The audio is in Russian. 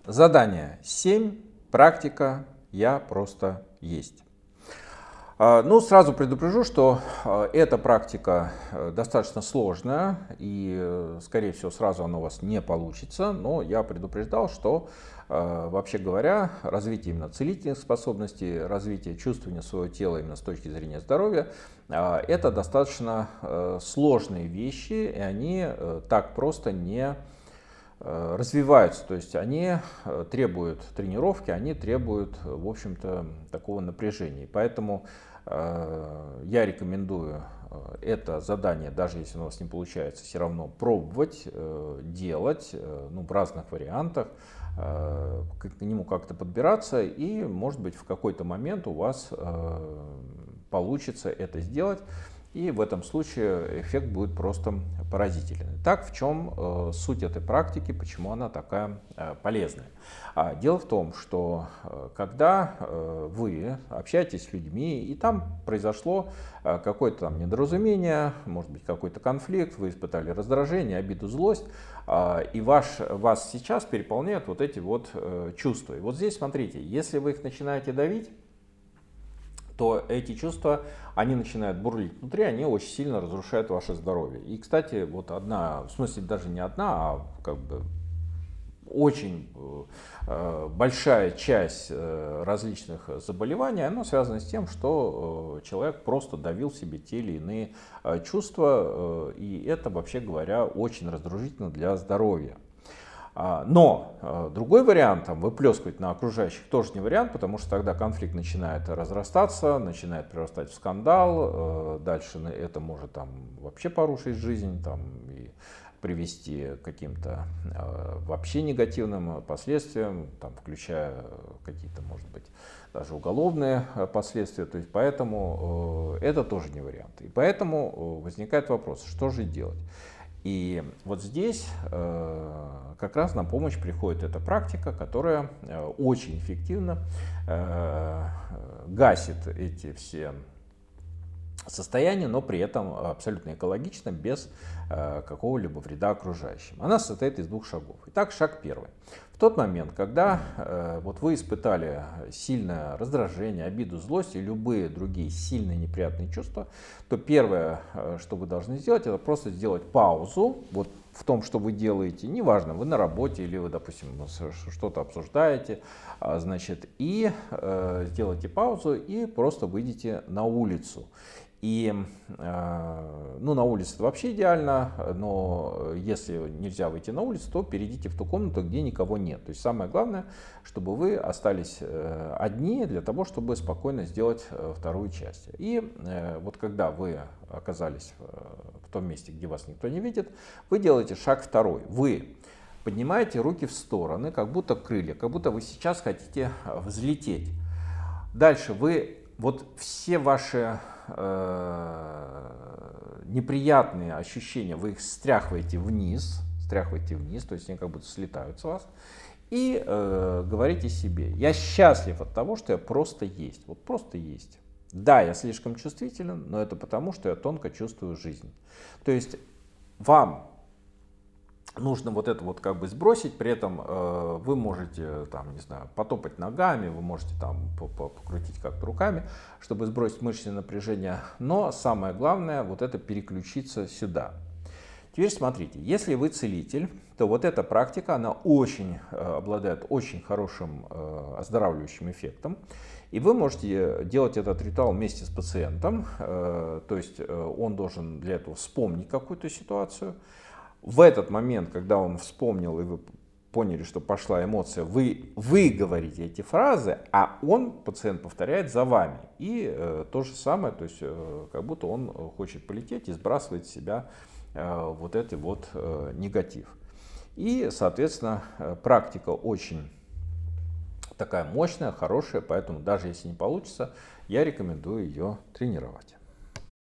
Задание 7. Практика «Я просто есть». Ну, сразу предупрежу, что эта практика достаточно сложная, и, скорее всего, сразу она у вас не получится, но я предупреждал, что, вообще говоря, развитие именно целительных способностей, развитие чувствования своего тела именно с точки зрения здоровья, это достаточно сложные вещи, и они так просто не развиваются, то есть они требуют тренировки, они требуют, в общем-то, такого напряжения. Поэтому я рекомендую это задание, даже если у вас не получается, все равно пробовать, делать, ну, в разных вариантах, к нему как-то подбираться, и, может быть, в какой-то момент у вас получится это сделать. И в этом случае эффект будет просто поразительный. Так, в чем суть этой практики, почему она такая полезная? Дело в том, что когда вы общаетесь с людьми, и там произошло какое-то там недоразумение, может быть, какой-то конфликт, вы испытали раздражение, обиду, злость, и вас сейчас переполняют вот эти вот чувства. И вот здесь, смотрите, если вы их начинаете давить, то эти чувства, они начинают бурлить внутри, они очень сильно разрушают ваше здоровье. И, кстати, вот одна, в смысле даже не одна, а как бы очень большая часть различных заболеваний, она связана с тем, что человек просто давил в себе те или иные чувства, и это, вообще говоря, очень раздражительно для здоровья. Но другой вариант, там, выплескивать на окружающих, тоже не вариант, потому что тогда конфликт начинает разрастаться, начинает прирастать в скандал, дальше это может там, вообще порушить жизнь там, и привести к каким-то вообще негативным последствиям, там, включая какие-то, может быть, даже уголовные последствия. То есть, поэтому это тоже не вариант. И поэтому возникает вопрос, что же делать? И вот здесь как раз на помощь приходит эта практика, которая очень эффективно гасит эти все состояния, но при этом абсолютно экологично, без какого-либо вреда окружающим. Она состоит из двух шагов. Итак, шаг первый. В тот момент, когда вот вы испытали сильное раздражение, обиду, злость и любые другие сильные неприятные чувства, то первое, что вы должны сделать, это просто сделать паузу вот в том, что вы делаете. Неважно, вы на работе или вы, допустим, что-то обсуждаете, значит, и сделайте паузу и просто выйдите на улицу. И ну, на улице это вообще идеально, но если нельзя выйти на улицу, то перейдите в ту комнату, где никого нет. То есть самое главное, чтобы вы остались одни для того, чтобы спокойно сделать вторую часть. И вот когда вы оказались в том месте, где вас никто не видит, вы делаете шаг второй. Вы поднимаете руки в стороны, как будто крылья, как будто вы сейчас хотите взлететь. Дальше вы вот все ваши неприятные ощущения, вы их стряхиваете вниз, то есть они как будто слетают с вас, и говорите себе: я счастлив от того, что я просто есть, вот просто есть. Да, я слишком чувствителен, но это потому, что я тонко чувствую жизнь. То есть вам нужно вот это вот как бы сбросить, при этом вы можете там, не знаю, потопать ногами, вы можете там покрутить как-то руками, чтобы сбросить мышечное напряжение, но самое главное вот это переключиться сюда. Теперь смотрите, если вы целитель, то вот эта практика, она очень обладает очень хорошим оздоравливающим эффектом, и вы можете делать этот ритуал вместе с пациентом, то есть он должен для этого вспомнить какую-то ситуацию. В этот момент, когда он вспомнил, и вы поняли, что пошла эмоция, вы говорите эти фразы, а пациент, повторяет за вами. И то же самое, то есть как будто он хочет полететь и сбрасывает с себя вот этот вот негатив. И, соответственно, практика очень такая мощная, хорошая, поэтому даже если не получится, я рекомендую ее тренировать.